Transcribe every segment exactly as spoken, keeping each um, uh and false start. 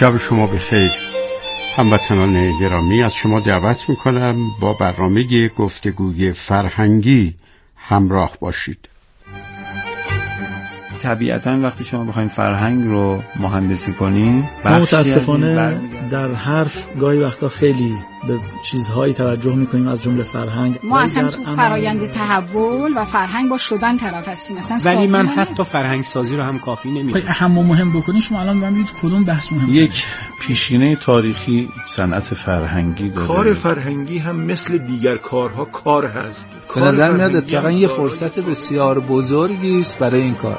شب شما بخیر. هموطنان گرامی، از شما دعوت میکنم با برنامه گفتگوی فرهنگی همراه باشید. طبیعتاً وقتی شما بخواید فرهنگ رو مهندسی کنین، متاسفانه در حرف گاهی وقتا خیلی به چیزهایی توجه میکنیم از جمله فرهنگ. ما اصلا تو فرایند تحول و فرهنگ با شدن طرف هستیم. مثلا ولی من حتی فرهنگ سازی رو هم کافی نمیدونم. اهم و مهم بکنین شما الان ببینید کدوم بحث مهمه. یک پیشینه تاریخی صنعت فرهنگی داره. کار فرهنگی هم مثل دیگر کارها کار هست. به نظر میاد اتفاقا یه فرصت بسیار بزرگی است برای این کار.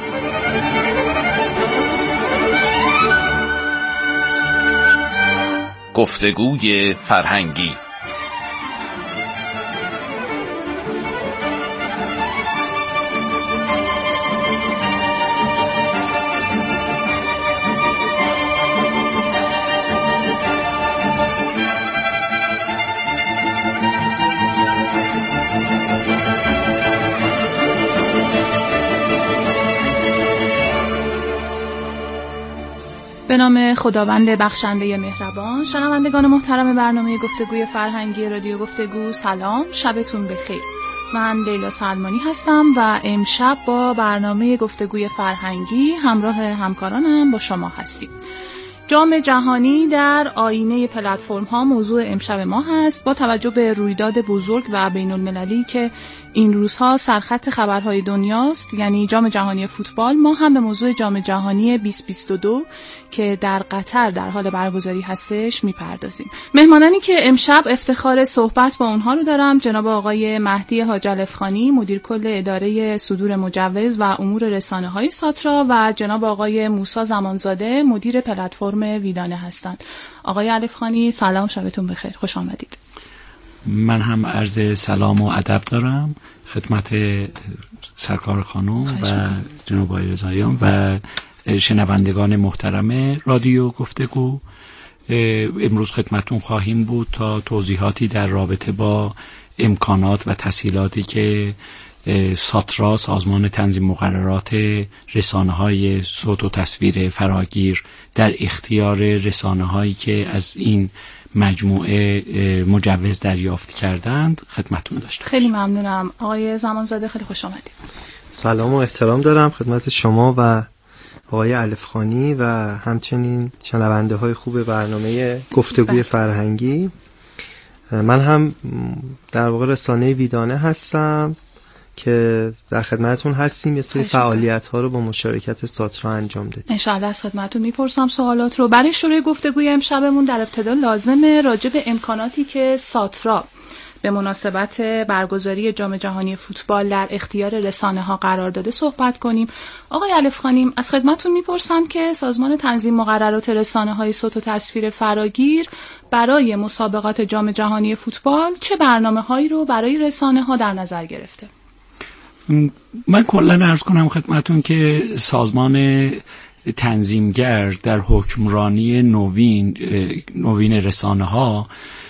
گفتگوی فرهنگی. به نام خداوند بخشنده مهربان. شنوندگان محترم برنامه گفتگوی فرهنگی رادیو گفتگو، سلام، شبتون بخیر. من لیلا سلمانی هستم و امشب با برنامه گفتگوی فرهنگی همراه همکارانم با شما هستیم. جام جهانی در آینه پلتفرم ها موضوع امشب ما هست. با توجه به رویداد بزرگ و بین المللی که این روزها سرخط خبرهای دنیاست، یعنی جام جهانی فوتبال، ما هم به موضوع جام جهانی بیست بیست و دو که در قطر در حال برگزاری هستش میپردازیم. مهمانانی که امشب افتخار صحبت با اونها رو دارم، جناب آقای مهدی حاج الفخانی، مدیر کل اداره صدور مجوز و امور رسانه‌های ساترا، و جناب آقای موسی زمانزاده، مدیر پلتفرم ویدانه هستند. آقای الفخانی سلام، شبتون بخیر، خوش آمدید. من هم عرض سلام و ادب دارم خدمت سرکار خانم و جناب آقای رضاییان و شنوندگان محترم رادیو گفتگو. امروز خدمتون خواهیم بود تا توضیحاتی در رابطه با امکانات و تسهیلاتی که ساترا، سازمان تنظیم مقررات رسانه‌های صوت و تصویر فراگیر، در اختیار رسانه‌هایی که از این مجموعه مجوز دریافت کردند خدمتون داشتم. خیلی ممنونم. آقای زمانزاده خیلی خوش آمدید. سلام و احترام دارم خدمت شما و آقای الفخانی و همچنین شنونده های خوب برنامه گفتگوی فرهنگی. من هم در واقع رسانه ویدانه هستم که در خدمتون هستیم. یه سری فعالیت ها رو با مشارکت ساترا انجام دادیم. انشاءالله از خدمتون میپرسم سوالات رو. برای شروع گفتگوی امشبمون در ابتدا لازمه راجع به امکاناتی که ساترا به مناسبت برگزاری جام جهانی فوتبال در اختیار رسانه ها قرار داده صحبت کنیم. آقای الفخانی، از خدمتون میپرسم که سازمان تنظیم مقررات رسانه های صوت و تصویر فراگیر برای مسابقات جام جهانی فوتبال چه برنامه هایی رو برای رسانه ها در نظر گرفته؟ من کلا عرض کنم خدمتون که سازمان تنظیمگر در حکمرانی نوین نوین رسانه ها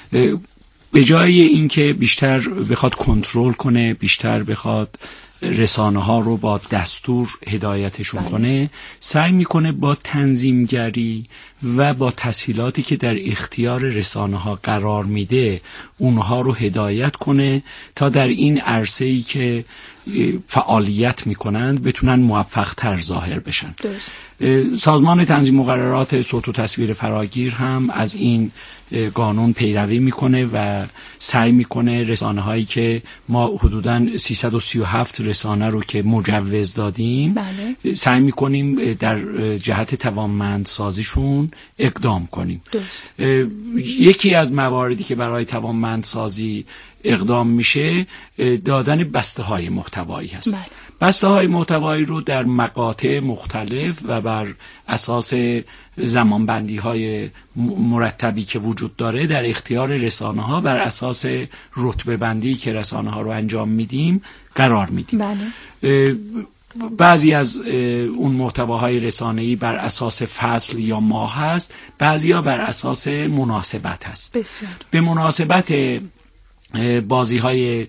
به جای اینکه بیشتر بخواد کنترل کنه، بیشتر بخواد رسانه ها رو با دستور هدایتشون کنه، سعی میکنه با تنظیمگری و با تسهیلاتی که در اختیار رسانه ها قرار میده اونها رو هدایت کنه تا در این عرصه‌ای که فعالیت میکنند بتونن موفق تر ظاهر بشن. درست. سازمان تنظیم مقررات صوت و تصویر فراگیر هم از این قانون پیروی میکنه و سعی میکنه رسانه هایی که ما حدوداً سیصد و سی و هفت رسانه رو که مجوز دادیم، بله، سعی میکنیم در جهت توانمندسازیشون اقدام کنیم. درست. یکی از مواردی که برای توانمندسازی اقدام میشه دادن بسته های محتوایی هست. بله. بسته های محتوایی رو در مقاطع مختلف و بر اساس زمانبندی های مرتبی که وجود داره در اختیار رسانه ها بر اساس رتبه بندی که رسانه ها رو انجام میدیم قرار میدیم. بله. بعضی از اون محتواهای رسانه‌ای بر اساس فصل یا ماه هست، بعضی‌ها بر اساس مناسبت هست. بسیار. به مناسبت بازی‌های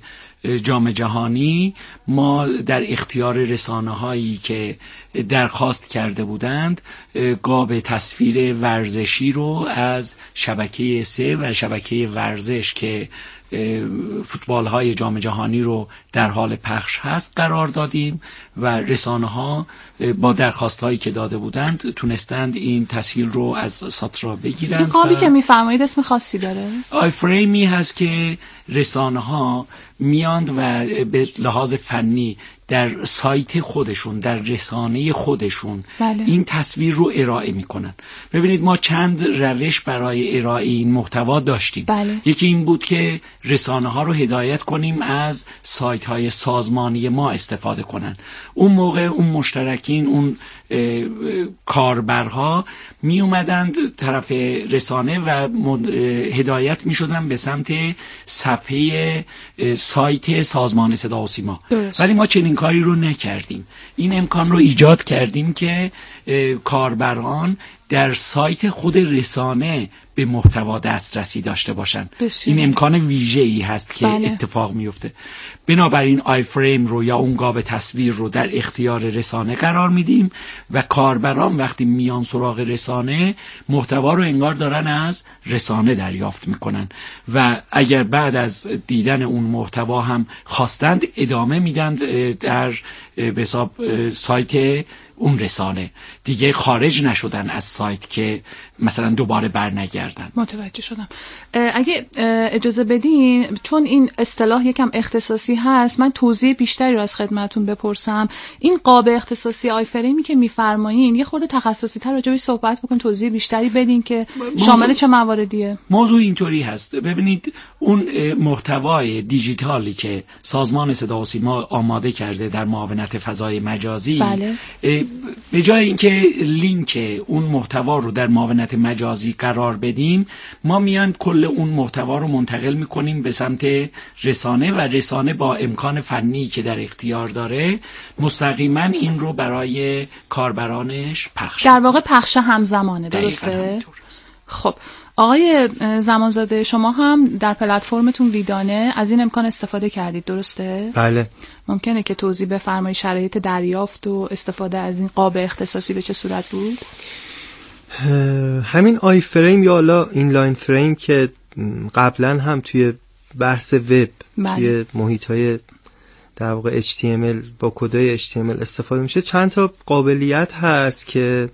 جام جهانی ما در اختیار رسانه هایی که درخواست کرده بودند قاب تصویر ورزشی رو از شبکه سه و شبکه ورزش که فوتبال های جام جهانی رو در حال پخش هست قرار دادیم و رسانه ها با درخواست هایی که داده بودند تونستند این تسهیل رو از ساترا بگیرند. این قابی که میفرمایید اسم خاصی داره؟ آی فریمی هست که رسانه ها میاند و به لحاظ فنی در سایت خودشون، در رسانه خودشون بله. این تصویر رو ارائه میکنن. ببینید ما چند روش برای ارائه این محتوا داشتیم. بله. یکی این بود که رسانه ها رو هدایت کنیم از سایت های سازمانی ما استفاده کنن. اون موقع اون مشترکین، اون کاربرها می اومدند طرف رسانه و هدایت می شدن به سمت صفحه سایت سازمان صدا و سیما. ولی ما چنین کاری رو نکردیم. این امکان رو ایجاد کردیم که کاربران در سایت خود رسانه به محتوا دسترسی داشته باشن. بسیار. این امکان ویژه‌ای هست که بله. اتفاق میفته. بنابراین آی فریم رو یا اون قاب تصویر رو در اختیار رسانه قرار میدیم و کاربران وقتی میان سراغ رسانه محتوا رو انگار دارن از رسانه دریافت میکنن و اگر بعد از دیدن اون محتوا هم خواستند ادامه میدن در به حساب سایت اون رسانه، دیگه خارج نشدن از سایت که مثلا دوباره بر نگردن. متوجه شدم. اگه اجازه بدین، چون این اصطلاح یکم اختصاصی هست، من توضیح بیشتری رو از خدمتون بپرسم. این قاب اختصاصی آی فریمی که میفرمایین یه خورده تخصصی تر راجع بهش صحبت بکنیم، توضیح بیشتری بدین که موضوع... شامل چه مواردیه؟ موضوع اینطوری هست. ببینید اون محتوای دیجیتالی که سازمان صدا و سیما آماده کرده در معاونت فضای مجازی، بله. به جای اینکه لینک اون محتوا رو در معاونت مجازی قرار بدیم، ما میایم کل اون محتوا رو منتقل میکنیم به سمت رسانه و رسانه با امکان فنی که در اختیار داره مستقیما این رو برای کاربرانش پخش در واقع پخش همزمانه. درسته؟ خب آقای زمانزاده، شما هم در پلتفرمتون ویدانه از این امکان استفاده کردید، درسته؟ بله. ممکنه که توضیح بفرمایید شرایط دریافت و استفاده از این قاب اختصاصی به چه صورت بود؟ همین آی فریم یا حالا اینلاین فریم که قبلا هم توی بحث وب بله. توی محیط‌های در واقع اچ تی ام ال با کدای اچ تی ام ال استفاده میشه، چند تا قابلیت هست که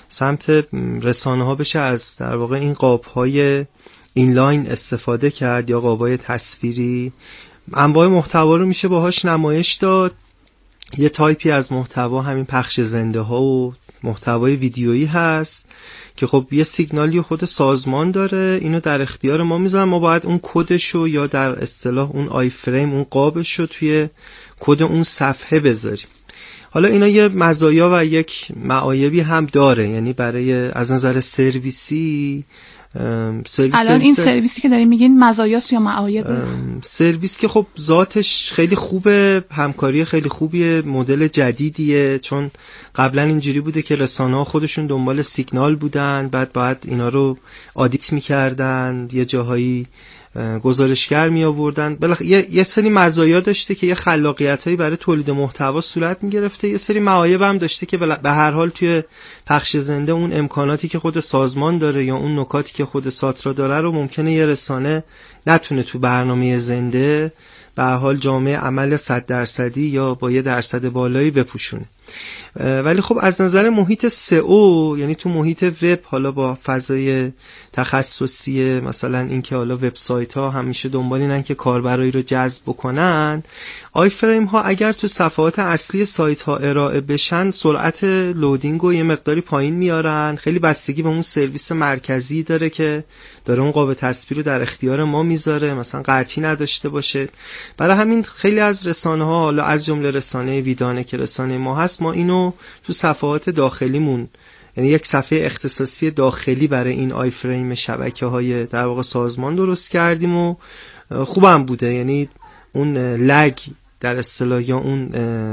سمت رسانه ها بشه از در واقع این قاب های اینلاین استفاده کرد یا قاب های تصویری. انواع محتوا رو میشه باهاش نمایش داد. یه تایپی از محتوا همین پخش زنده ها و محتوای ویدیویی هست که خب یه سیگنالی خود سازمان داره، اینو در اختیار ما میذارن، ما باید اون کدشو یا در اصطلاح اون آی فریم اون قابشو توی کد اون صفحه بذاریم. حالا اینا یه مزایا و یک معایبی هم داره، یعنی برای از نظر سرویسی سرویس الان سرویس این سرویسی که داریم میگین مزایاست یا معایبه؟ سرویس که خب ذاتش خیلی خوبه، همکاری خیلی خوبیه، مدل جدیدیه، چون قبلا اینجوری بوده که رسانه‌ها خودشون دنبال سیگنال بودن، بعد باید اینا رو آدیت میکردن، یه جاهایی گزارشگر می آوردن. بالاخره یه،, یه سری مزایا داشته که یه خلاقیتایی برای تولید محتوا صورت می گرفته، یه سری معایب هم داشته که به هر حال توی پخش زنده اون امکاناتی که خود سازمان داره یا اون نکاتی که خود ساترا داره رو ممکنه یه رسانه نتونه تو برنامه زنده به هر حال جامعه عمل صد درصدی یا با یه درصد بالایی بپوشونه. ولی خب از نظر محیط سئو، یعنی تو محیط وب، حالا با فضای تخصصی مثلا اینکه حالا وبسایت ها همیشه دنبال اینن که کاربرایی رو جذب بکنن، آی فریم ها اگر تو صفحات اصلی سایت ها ارائه بشن سرعت لودینگ رو یه مقداری پایین میارن. خیلی بستگی به اون سرویس مرکزی داره که داره اون قاب تصویر رو در اختیار ما میذاره، مثلا قطعی نداشته باشه. برای همین خیلی از رسانه ها، حالا از جمله رسانه ویدانه که رسانه ما هست، ما اینو تو صفحات داخلیمون، یعنی یک صفحه اختصاصی داخلی برای این آی فریم شبکه های در واقع سازمان درست کردیم و خوبم بوده. یعنی اون لگ در اصطلاح یا اون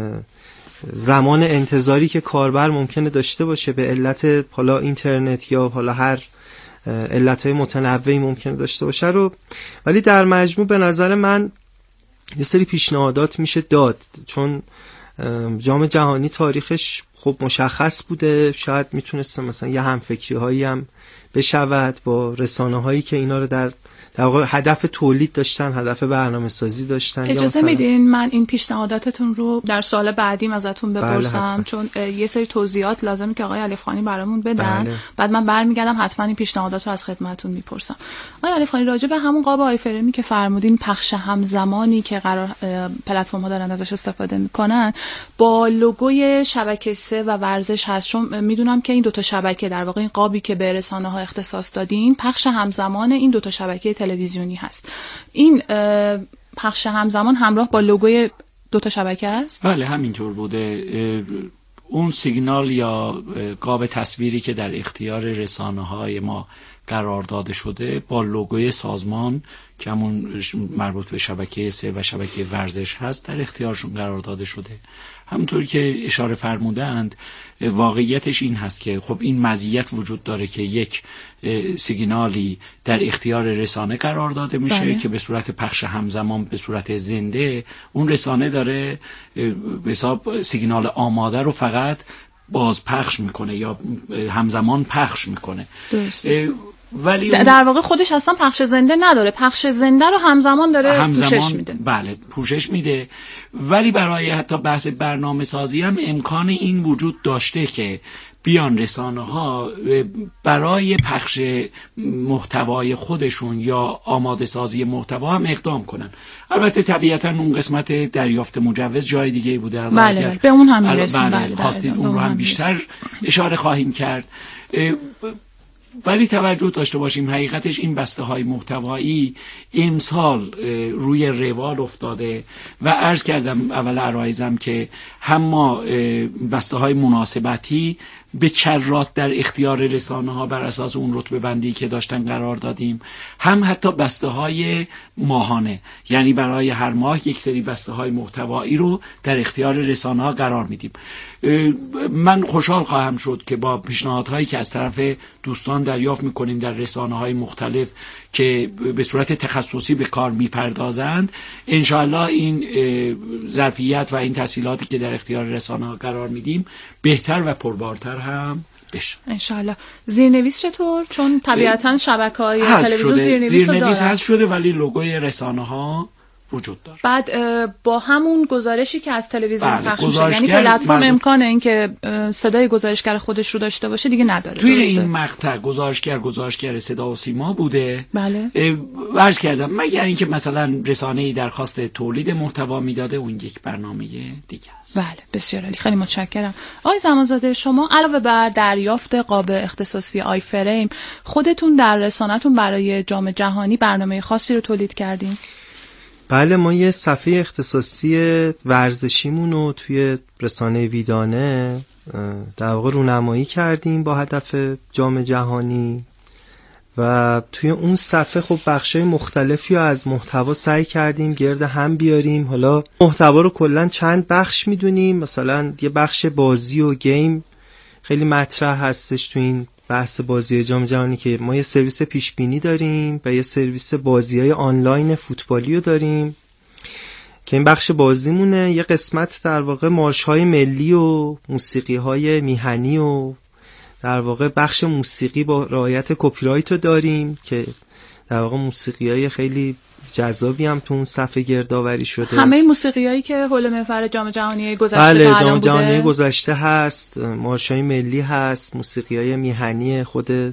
زمان انتظاری که کاربر ممکنه داشته باشه به علت حالا اینترنت یا حالا هر علتهای متنوعی ممکنه داشته باشه رو، ولی در مجموع به نظر من یه سری پیشنهادات میشه داد، چون جام جهانی تاریخش خب مشخص بوده، شاید میتونسته مثلا یه همفکری هایی هم بشود با رسانه هایی که اینا رو در در واقع هدف تولید داشتن، هدف برنامه سازی داشتن. اجازه میدین من این پیشنهاداتتون رو در سوال بعدیم ازتون بپرسم؟ چون یه سری توضیحات لازمه که آقای علیفخانی برامون بدن. بله. بعد من برمیگردم حتما این پیشنهادات رو از خدمتتون میپرسم. آقای علیفخانی، راجع به همون قاب آیفرمی که فرمودین پخش همزمانی که قرار پلتفرم ها دارن ازش استفاده میکنن با لوگوی شبکه سه و ورزش هست، چون میدونم که این دو تا شبکه در واقع این قابی که به رسانه ها اختصاص دادین پخش همزمان این دو تا شبکه تلویزیونی هست. این پخش همزمان همراه با لوگوی دو تا شبکه است؟ بله همینطور بوده. اون سیگنال یا قاب تصویری که در اختیار رسانه‌های ما قرار داده شده با لوگوی سازمان که همون مربوط به شبکه سه و شبکه ورزش هست در اختیارشون قرار داده شده. همونطوری که اشاره فرمودند واقعیتش این هست که خب این مزیت وجود داره که یک سیگنالی در اختیار رسانه قرار داده میشه بله. که به صورت پخش همزمان به صورت زنده اون رسانه داره به حساب سیگنال آماده رو فقط باز پخش میکنه یا همزمان پخش میکنه. درسته. ولی در واقع خودش اصلا پخش زنده نداره، پخش زنده رو همزمان داره همزمان پوشش میده. بله پوشش میده، ولی برای حتی بحث برنامه سازی هم امکان این وجود داشته که بیان رسانه ها برای پخش محتوای خودشون یا آماده سازی محتوا هم اقدام کنن. البته طبیعتا اون قسمت دریافت مجوز جای دیگه بوده. بله, بله به اون هم میرسیم. بله, بله خواستید اون رو هم بیشتر اشاره خواهیم کرد. ولی توجه داشته باشیم حقیقتش این بسته های محتوایی امسال روی روال افتاده و عرض کردم اول عرایزم که هم ما بسته های مناسبتی به کرات در اختیار رسانه ها بر اساس اون رتبه بندی که داشتن قرار دادیم، هم حتی بسته های ماهانه، یعنی برای هر ماه یک سری بسته های محتوایی رو در اختیار رسانه ها قرار میدیم. من خوشحال خواهم شد که با پیشنهادهایی که از طرف دوستان دریافت میکنیم در رسانه های مختلف که به صورت تخصصی به کار میپردازند، انشاءالله این ظرفیت و این تسهیلاتی که در اختیار رسانه ها قرار میدیم بهتر و پربارتر هم بشه انشالله. زیرنویس چطور؟ چون طبیعتا شبکه‌های تلویزیون زیرنویس, زیرنویس هست شده ولی لوگوی رسانه ها وجود داره. بعد با همون گزارشی که از تلویزیون بله، پخش میشه، یعنی پلتفرم امکانه این که صدای گزارشگر خودش رو داشته باشه دیگه نداره. توی درسته؟ این مقطع گزارشگر گزارشگر صدا و سیما بوده. بله. عرض کردم مگر اینکه مثلا رسانه‌ای درخواست تولید محتوا میداده اون یک برنامه دیگه است. بله بسیار عالی، خیلی متشکرم. آقای زمانزاده، شما علاوه بر دریافت قاب اختصاصی آی فریم خودتون در رسانه‌تون برای جام جهانی برنامه خاصی رو تولید کردین؟ بله، ما یه صفحه اختصاصی ورزشیمون رو توی رسانه ویدانه در واقع رونمایی کردیم با هدف جام جهانی و توی اون صفحه خب بخشای مختلفی رو از محتوا سعی کردیم گرد هم بیاریم. حالا محتوا رو کلاً چند بخش میدونیم، مثلا یه بخش بازی و گیم خیلی مطرح هستش تو این بحث بازی جام جهانی که ما یه سرویس پیش بینی داریم و یه سرویس بازی‌های آنلاین فوتبالی رو داریم که این بخش بازیمونه. یه قسمت در واقع مارش‌های ملی و موسیقی‌های میهنی و در واقع بخش موسیقی با رعایت کپی رایت رو داریم که در واقع موسیقی‌های خیلی جذابی هم تو اون صفحه گردآوری شده. همه موسیقیایی که حول محور جام جهانی گذشته بله جام جهانی گذشته هست، مارش‌های ملی هست، موسیقیای میهنی خود بله.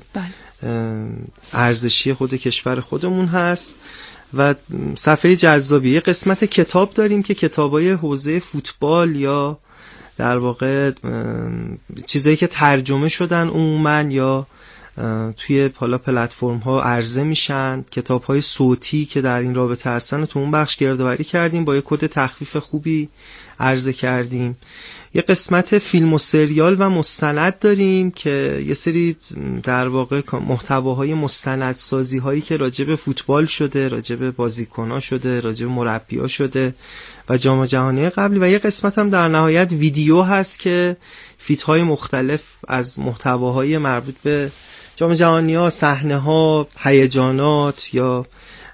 ارزشی خود کشور خودمون هست و صفحه جذابی. یه قسمت کتاب داریم که کتابای حوزه فوتبال یا در واقع چیزایی که ترجمه شدن عموماً یا توی حالا پلتفرم ها عرضه میشن، کتاب های صوتی که در این رابطه هستن تو اون بخش گردآوری کردیم، با یه کد تخفیف خوبی عرضه کردیم. یه قسمت فیلم و سریال و مستند داریم که یه سری در واقع محتواهای مستندسازی هایی که راجع به فوتبال شده، راجع به بازیکن‌ها شده، راجع به مربی‌ها شده و جام جهانی قبلی، و یه قسمت هم در نهایت ویدیو هست که فیت‌های مختلف از محتواهای مربوط به جام جهانی ها، صحنه ها، هیجانات یا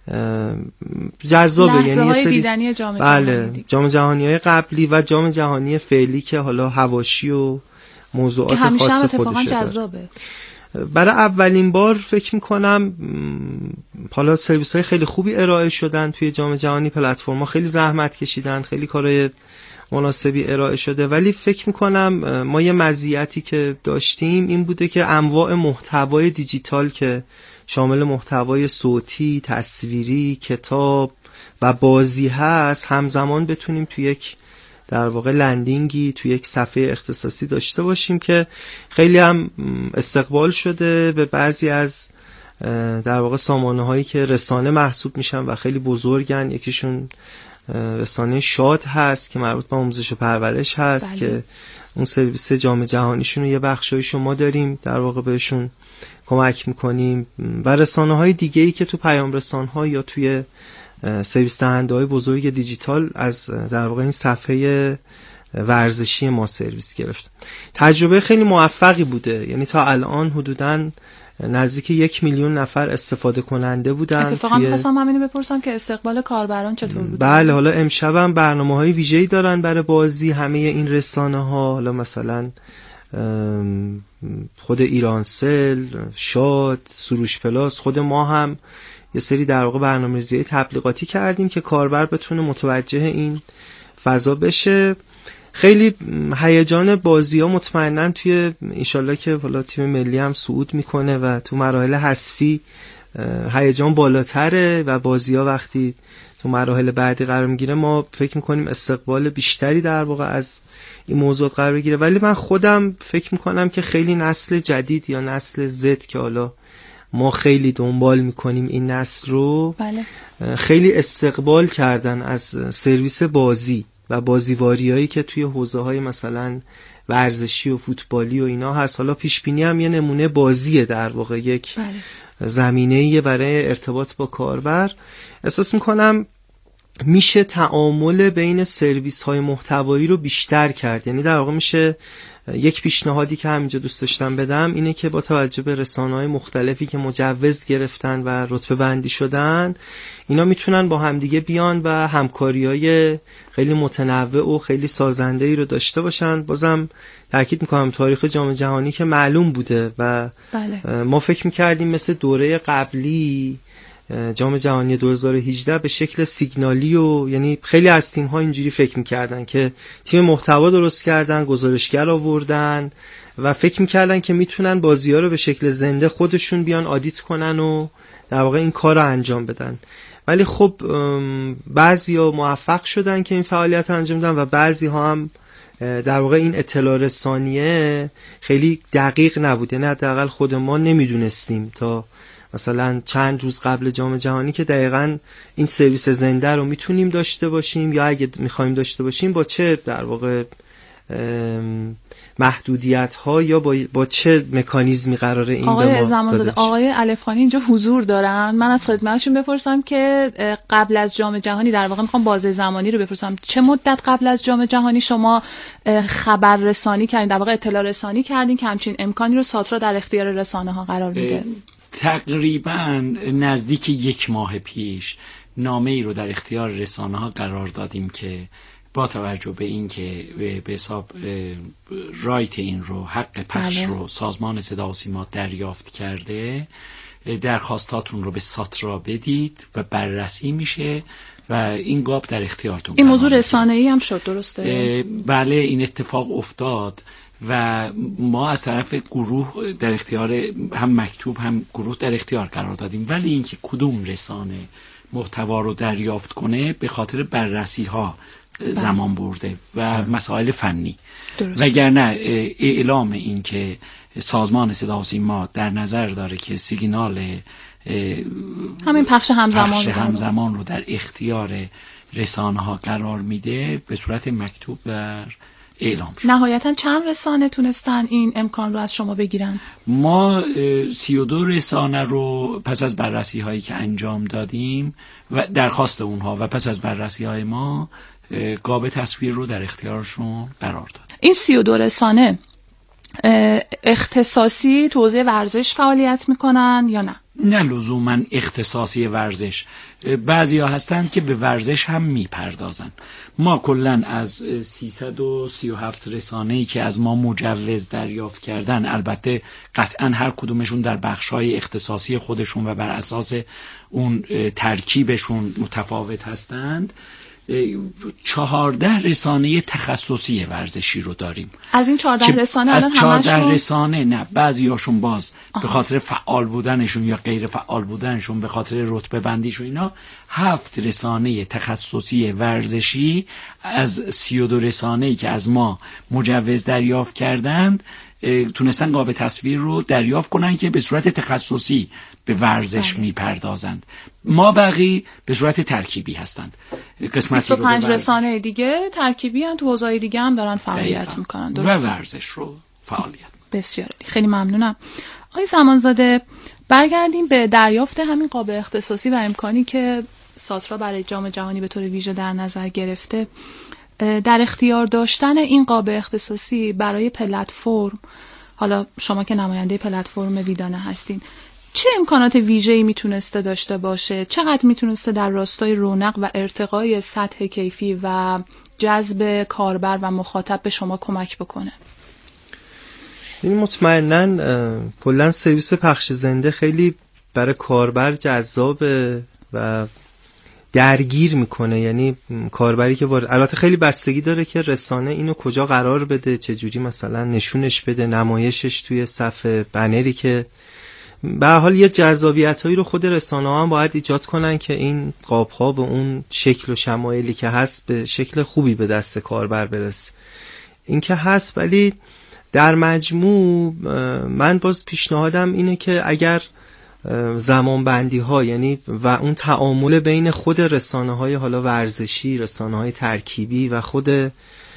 جذابه. یعنی یه سری دیدنی جام بله جهانی جام جهانی های قبلی و جام جهانی فعلی که حالا حواشی و موضوعات خاص خودشه جذابه. برای اولین بار فکر میکنم حالا سرویس های خیلی خوبی ارائه شدن توی جام جهانی، پلتفرما خیلی زحمت کشیدن، خیلی کارهای مناسبی ارائه شده، ولی فکر میکنم ما یه مزیتی که داشتیم این بوده که انواع محتوای دیجیتال که شامل محتوای صوتی، تصویری، کتاب و بازی هست همزمان بتونیم توی یک در واقع لندینگی توی یک صفحه اختصاصی داشته باشیم که خیلی هم استقبال شده به بعضی از در واقع سامانه هایی که رسانه محسوب میشن و خیلی بزرگن. یکیشون رسانه شاد هست که مربوط به آموزش و پرورش هست. بله. که اون سرویس جام جهانیشون رو یه بخشای شما داریم در واقع بهشون کمک میکنیم و رسانه های دیگه ای که تو پیام رسان ها یا توی سرویس دهنده های بزرگ دیجیتال از در واقع این صفحه ورزشی ما سرویس گرفت. تجربه خیلی موفقی بوده، یعنی تا الان حدوداً نزدیک یک میلیون نفر استفاده کننده بودن. اتفاقا می‌خواستم همینو بپرسم که استقبال کاربران چطور بوده؟ بله، حالا امشبم برنامه‌های ویژه‌ای دارن برای بازی همه این رسانه‌ها، حالا مثلا خود ایرانسل، شاد، سروش پلاس، خود ما هم یه سری در واقع برنامه‌ریزی تبلیغاتی کردیم که کاربر بتونه متوجه این فضا بشه. خیلی هیجان بازی‌ها مطمئناً توی انشالله که حالا تیم ملی هم صعود میکنه و تو مراحل حذفی هیجان بالاتره و بازی‌ها وقتی تو مراحل بعدی قرار میگیره ما فکر میکنیم استقبال بیشتری در واقع از این موضوع قرار بگیره. ولی من خودم فکر میکنم که خیلی نسل جدید یا نسل زد که حالا ما خیلی دنبال میکنیم این نسل رو، بله. خیلی استقبال کردن از سرویس بازی و بازیواریایی که توی حوزه‌های مثلا ورزشی و فوتبالی و اینا هست. حالا پیش بینی هم یه نمونه بازیه در واقع، یک بله. زمینه‌ای برای ارتباط با کاربر. احساس میکنم میشه تعامل بین سرویس‌های محتوایی رو بیشتر کرد. یعنی در واقع میشه یک پیشنهادی که همینجا دوست داشتم بدم اینه که با توجه به رسانه‌های مختلفی که مجوز گرفتن و رتبه بندی شدن، اینا میتونن با همدیگه بیان و همکاری‌های خیلی متنوع و خیلی سازنده‌ای رو داشته باشن. بازم تاکید میکنم تاریخ جام جهانی که معلوم بوده و بله. ما فکر میکردیم مثل دوره قبلی جام جهانی دو هزار و هجده به شکل سیگنالی و یعنی خیلی از تیم‌ها اینجوری فکر می‌کردن که تیم محتوا درست کردن، گزارشگر آوردن و فکر می‌کردن که میتونن بازی‌ها رو به شکل زنده خودشون بیان آدیت کنن و در واقع این کار رو انجام بدن. ولی خب بعضی‌ها موفق شدن که این فعالیت انجام بدن و بعضی‌ها هم در واقع این اطلاع رسانیه خیلی دقیق نبود. یعنی حداقل خود ما نمیدونستیم تا مثلا چند روز قبل جام جهانی که دقیقاً این سرویس زنده رو میتونیم داشته باشیم یا اگه میخوایم داشته باشیم با چه در واقع محدودیت ها یا با, با چه مکانیزمی قراره این آقای به ما داده بشه. آقای الفخانی اینجا حضور دارن. من از خدمتشون بپرسم که قبل از جام جهانی در واقع میخوام بازه زمانی رو بپرسم، چه مدت قبل از جام جهانی شما خبر رسانی کردین، در واقع اطلاع رسانی کردین که همچین امکانی رو ساترا در اختیار رسانه ها قرار میده؟ تقریبا نزدیک یک ماه پیش نامه ای رو در اختیار رسانه ها قرار دادیم که با توجه به این که به حساب رایت این رو، حق پخش رو سازمان صدا و سیما دریافت کرده، درخواستاتون رو به ساترا بدید و بررسی میشه و این گاب در اختیارتون. این موضوع رسانه‌ای هم شد، درسته؟ بله، این اتفاق افتاد و ما از طرف گروه در اختیار هم مکتوب هم گروه در اختیار قرار دادیم، ولی اینکه کدوم رسانه محتوا رو دریافت کنه به خاطر بررسی ها زمان برده و مسائل فنی. وگرنه اعلام این که سازمان صدا و سیما در نظر داره که سیگنال همین پخش همزمان, پخش همزمان رو در اختیار رسانه ها قرار میده به صورت مکتوب در اعلام شد. نهایتا چند رسانه تونستن این امکان رو از شما بگیرن؟ ما سی و دو رسانه رو پس از بررسی هایی که انجام دادیم و درخواست اونها و پس از بررسی های ما قاب تصویر رو در اختیارشون قرار داد. این سی و دو رسانه اختصاصی تو حوزه ورزش فعالیت میکنن یا نه؟ نه لزوما اختصاصی ورزش، بعضی ها هستند که به ورزش هم میپردازن. ما کلن از سیصد و سی و هفت رسانه‌ای که از ما مجوز دریافت کردن، البته قطعا هر کدومشون در بخش‌های اختصاصی خودشون و بر اساس اون ترکیبشون متفاوت هستند، چهارده رسانه تخصصی ورزشی رو داریم. از این چهارده رسانه از چهارده همشون... رسانه نه، بعضی هاشون باز آها. به خاطر فعال بودنشون یا غیر فعال بودنشون، به خاطر رتبه بندیشون اینا، هفت رسانه تخصصی ورزشی از سی و دو رسانه‌ای که از ما مجوز دریافت کردند تونستن قاب تصویر رو دریافت کنن که به صورت تخصصی به ورزش میپردازند. ما بقی به صورت ترکیبی هستند. قسمتی بیست و پنج رسانه دیگه ترکیبی هستند، تو حوزه‌های دیگه هم دارن فعالیت میکنن. درسته؟ و ورزش رو فعالیت. بسیار خیلی ممنونم. آقای زمانزاده، برگردیم به دریافت همین قاب اختصاصی و امکانی که ساترا برای جام جهانی به طور ویژه در نظر گرفته. در اختیار داشتن این قاب اختصاصی برای پلتفرم، حالا شما که نماینده پلتفرم ویدانه هستین، چه امکانات ویژه‌ای میتونسته داشته باشه؟ چقدر میتونسته در راستای رونق و ارتقای سطح کیفی و جذب کاربر و مخاطب به شما کمک بکنه؟ این مطمئناً کلاً سرویس پخش زنده خیلی برای کاربر جذابه و درگیر میکنه. یعنی کاربری که وارد، البته خیلی بستگی داره که رسانه اینو کجا قرار بده، چه جوری مثلا نشونش بده، نمایشش توی صفحه، بنری که به هر حال یه جذابیتایی رو خود رسانه‌ها هم باید ایجاد کنن که این قاب‌ها به اون شکل و شمایلی که هست به شکل خوبی به دست کاربر برسه. این که هست، ولی در مجموع من باز پیشنهادم اینه که اگر زمان بندی ها، یعنی و اون تعامل بین خود رسانه های حالا ورزشی، رسانه های ترکیبی و خود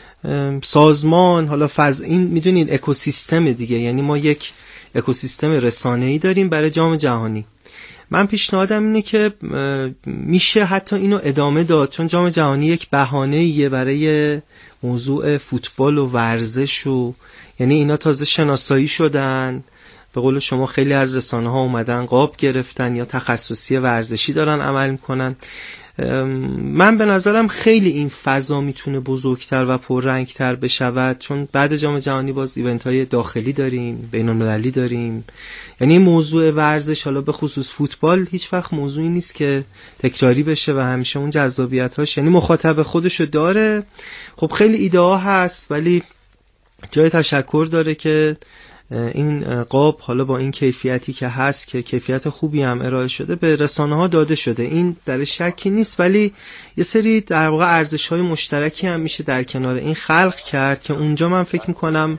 سازمان، حالا فاز این میدونین اکوسیستم دیگه، یعنی ما یک اکوسیستم رسانه‌ای داریم برای جام جهانی. من پیشنهادم اینه که میشه حتی اینو ادامه داد، چون جام جهانی یک بهانه‌ایه برای موضوع فوتبال و ورزش و یعنی اینا تازه شناسایی شدن. به قول شما خیلی از رسانه ها اومدن قاب گرفتن یا تخصصی ورزشی دارن عمل میکنن. من به نظرم خیلی این فضا میتونه بزرگتر و پررنگتر بشود، چون بعد جام جهانی باز ایونت های داخلی داریم، بین المللی داریم. یعنی موضوع ورزش، حالا به خصوص فوتبال، هیچ وقت موضوعی نیست که تکراری بشه و همیشه اون جذابیت هاش، یعنی مخاطب خودشو داره. خب خیلی ایده ها هست، ولی جای تشکر داره که این قاب حالا با این کیفیتی که هست، که کیفیت خوبی هم ارائه شده، به رسانه ها داده شده. این در شکی نیست، ولی یه سری در واقع ارزش های مشترکی هم میشه در کنار این خلق کرد که اونجا من فکر میکنم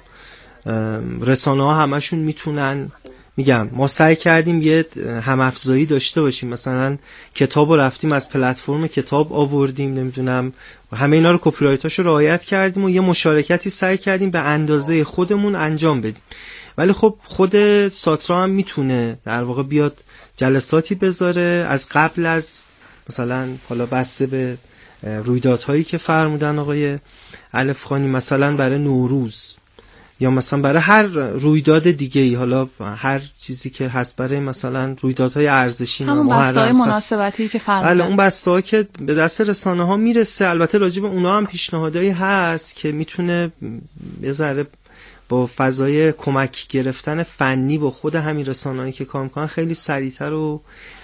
رسانه ها همشون میتونن، میگم ما سعی کردیم یه هم افزایی داشته باشیم، مثلا کتاب رو رفتیم از پلتفرم کتاب آوردیم، نمیدونم همه اینا رو کپی رایتاشو رعایت کردیم و یه مشارکتی سعی کردیم به اندازه خودمون انجام بدیم. ولی خب خود ساترا هم میتونه در واقع بیاد جلساتی بذاره از قبل از مثلا حالا بسته به رویدادهایی که فرمودن آقای الفخانی، مثلا برای نوروز یا مثلا برای هر رویداد دیگه ای، حالا هر چیزی که هست برای مثلا رویدادهای ارزشی، همون بسته‌های مناسبتی که فرمودن، بله اون بسته‌ها که به دست رسانه ها میرسه. البته راجع به اونها هم پیشنهادایی هست که میتونه یه ذره با فضای کمک گرفتن فنی با خود همین رسانه‌ای که کار میکنن خیلی سریعتر و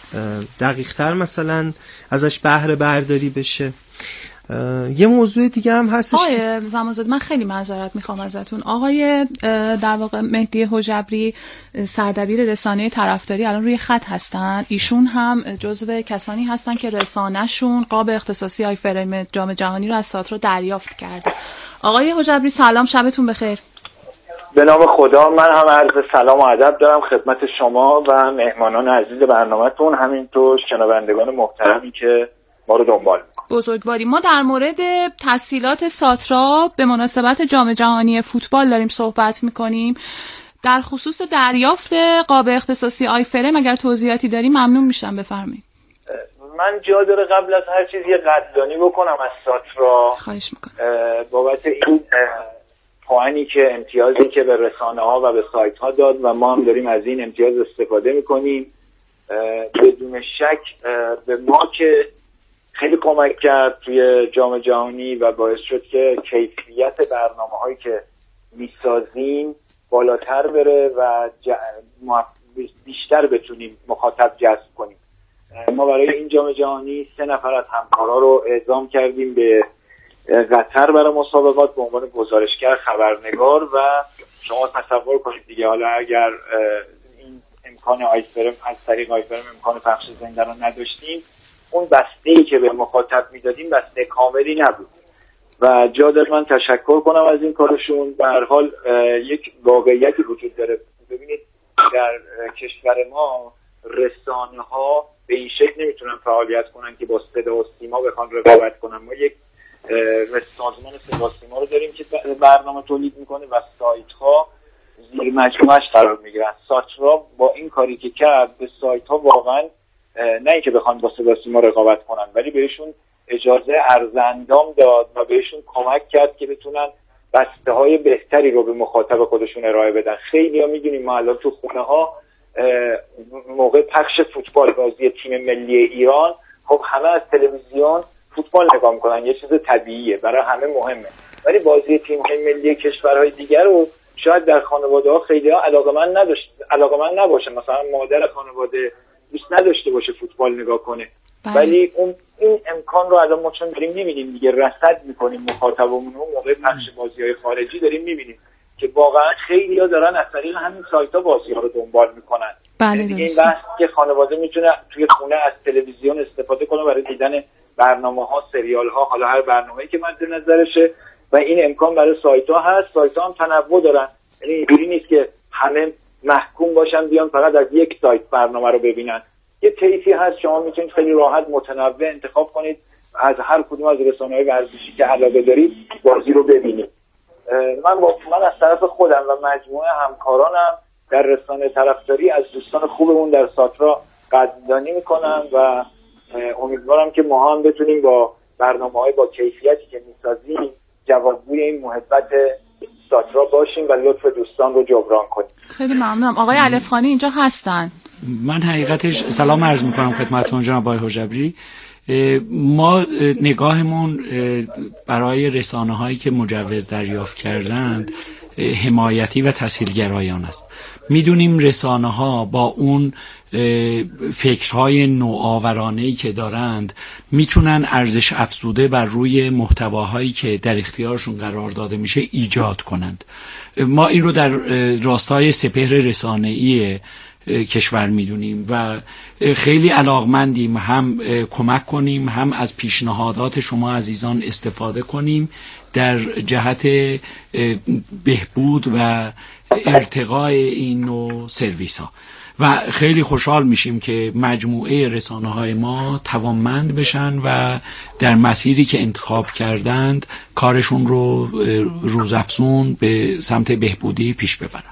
دقیق‌تر مثلا ازش بهره برداری بشه. یه موضوع دیگه هم هستش. آقای زمانزاده، من خیلی معذرت میخوام ازتون. آقای در واقع مهدی حجبری، سردبیر رسانه طرفداری، الان روی خط هستن. ایشون هم جزو کسانی هستن که رسانه‌شون قاب اختصاصی آی فریم جام جهانی رو از ساترا دریافت کرده. آقای حجبری سلام، شبتون بخیر. به نام خدا، من هم عرض سلام و ادب دارم خدمت شما و مهمانان عزیز برنامه‌تون، همینطور شنوندگان محترمی که ما رو دنبال می‌کنن. بزرگواری، ما در مورد تسهیلات ساترا به مناسبت جام جهانی فوتبال داریم صحبت می‌کنیم. در خصوص دریافت قاب اختصاصی آی فریم اگر توضیحاتی داری ممنون میشم، بفرمایید. من جا داره قبل از هر چیز یه قدردانی بکنم از ساترا. خواهش می‌کنم. بابت این پوانی که امتیازی که به رسانه ها و به سایت ها داد و ما هم داریم از این امتیاز استفاده میکنیم. بدون شک به ما که خیلی کمک کرد توی جام جهانی و باعث شد که کیفیت برنامه‌هایی که میسازیم بالاتر بره و بیشتر بتونیم مخاطب جذب کنیم. ما برای این جام جهانی سه نفر از همکارا رو اعزام کردیم به قطر برای مسابقات به عنوان گزارشگر، خبرنگار و شما تصور کنید دیگه، حالا اگر این امکان آیسپرم از طریق آیسپرم امکان پخش زنده رو نداشتیم، اون بسته‌ای که به مخاطب میدادیم بسته کاملی نبود و جا داره من تشکر کنم از این کارشون. به هر حال یک واقعیتی وجود داره. ببینید در کشور ما رسانه ها به این شکل نمیتونن فعالیت کنن که با صدا و سیما بخوان رقابت کنن. ما یک سازمان صدا و سیما رو داریم که برنامه تولید میکنه و سایت ها زیر مجموعش قرار میگیرن. ساترا با این کاری که کرد به سایت ها واقعا نه اینکه بخوان با صدا و سیما رقابت کنن، ولی بهشون اجازه عرض اندام داد و بهشون کمک کرد که بتونن بسته های بهتری رو به مخاطب خودشون ارائه بدن. خیلی ها میدونیم ما الان تو خونه ها موقع پخش فوتبال بازی تیم ملی ایران، خب همه از تلویزیون فوتبال نگاه میکنن، یه چیز طبیعیه، برای همه مهمه، ولی بازی تیم ملی کشورهای دیگر رو شاید در خانواده ها خیلی ها علاقه‌مند نداشت علاقه‌مند نباشه، مثلا مادر خانواده دوست نداشته باشه فوتبال نگاه کنه. بله. ولی اون این امکان رو الان ما چون داریم می‌بینیم دیگه، رصد می‌کنیم مخاطبمون رو موقع پخش بازی‌های خارجی داریم می‌بینیم که واقعا خیلی‌ها دارن از طریق همین سایت‌ها بازی‌ها رو دنبال می‌کنن. بله دیگه این بحث که خانواده میتونه توی خونه از تلویزیون استفاده کنه برای دیدن برنامه‌ها، سریال‌ها، حالا هر برنامه‌ای که مد نظرشه و این امکان برای سایت‌ها هست. سایت‌ها هم تنوع دارن، یعنی اینجوری نیست که همه محکوم باشن بیان فقط از یک سایت برنامه رو ببینن. یه طیفی هست شما میتونید خیلی راحت متنوع انتخاب کنید، از هر کدوم از رسانه‌های ورزشی که علاقه دارید بازی رو ببینید. من با من از طرف خودم و مجموعه همکارانم در رسانه طرفداری از دوستان خوبمون در ساترا قدردانی میکنم و امیدوارم که ما هم بتونیم با برنامه‌های با کیفیتی که میسازیم جوابگوی این محبت ساترا باشیم و لطف دوستان رو جبران کنیم. خیلی ممنونم. آقای الفخانی اینجا هستن. من حقیقتش سلام عرض میکنم خدمتتون جناب آقای حجبری. ما نگاهمون برای رسانه هایی که مجوز دریافت کردند حمایتی و تسهیلگرایان است. میدونیم رسانه ها با اون فکرهای نوآورانه‌ای که دارند میتونن ارزش افزوده بر روی محتواهایی که در اختیارشون قرار داده میشه ایجاد کنند. ما این رو در راستای سپهر رسانه‌ای کشور میدونیم و خیلی علاقمندیم هم کمک کنیم، هم از پیشنهادات شما عزیزان استفاده کنیم در جهت بهبود و ارتقای این نوع سرویس ها و خیلی خوشحال میشیم که مجموعه رسانه های ما توانمند بشن و در مسیری که انتخاب کردند کارشون رو روزافزون به سمت بهبودی پیش ببرن.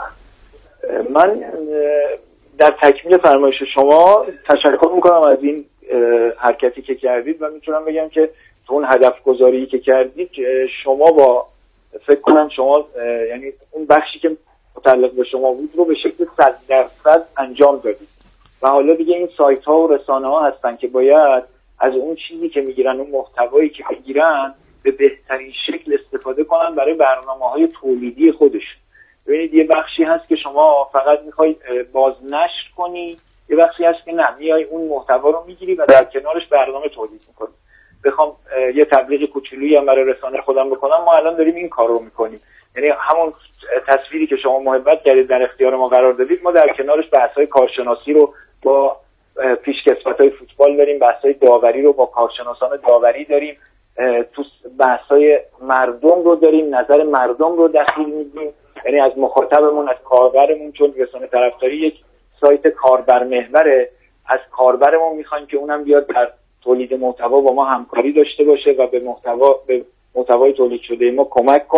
من در تکمیل فرمایش شما تشکر میکنم از این حرکتی که کردید و میتونم بگم که تو اون هدف گذاری که کردید شما با فکر کنم شما یعنی اون بخشی که متعلق به شما بود رو به شکل صد درصد انجام دادید و حالا دیگه این سایت ها و رسانه ها هستن که باید از اون چیزی که میگیرن، اون محتوایی که میگیرن به بهترین شکل استفاده کنن برای برنامه‌های تولیدی خودشون. ببینید یه بخشی هست که شما فقط میخواید بازنشر کنی، یه بخشی هست که نه، میای اون محتوا رو میگیری و در کنارش برنامه تولید میکنی. بخوام یه تبلیغ کوچولویی هم برای رسانه خودم بکنم، ما الان داریم این کار رو میکنیم، یعنی همون تصویری که شما محبت کردید در اختیار ما قرار دادید، ما در کنارش بحث‌های کارشناسی رو با پیشکسوت‌های فوتبال داریم، بحث‌های داوری رو با کارشناسان داوری داریم، تو بحث‌های مردم رو داریم، نظر مردم رو دخیل میدیم، یعنی از مخاطبمون، از کاربرمون، چون رسانه طرفداری یک سایت کاربر محوره، از کاربرمون میخوایم که اونم بیاد در تولید محتوا با ما همکاری داشته باشه و به محتوا به محتوای تولید شده ما کمک کنه.